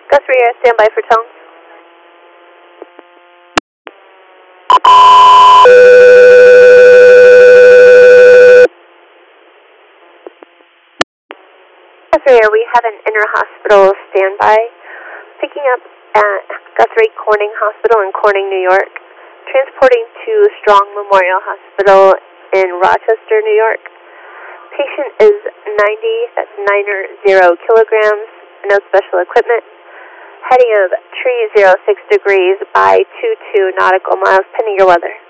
Gus Ria, stand by for tone. Gus Ria, we have an inter-hospital standby picking up at Guthrie Corning Hospital in Corning, New York, transporting to Strong Memorial Hospital in Rochester, New York. Patient is 90, that's 90 kilograms, no special equipment. Heading of 306 degrees by 22 nautical miles, pending your weather.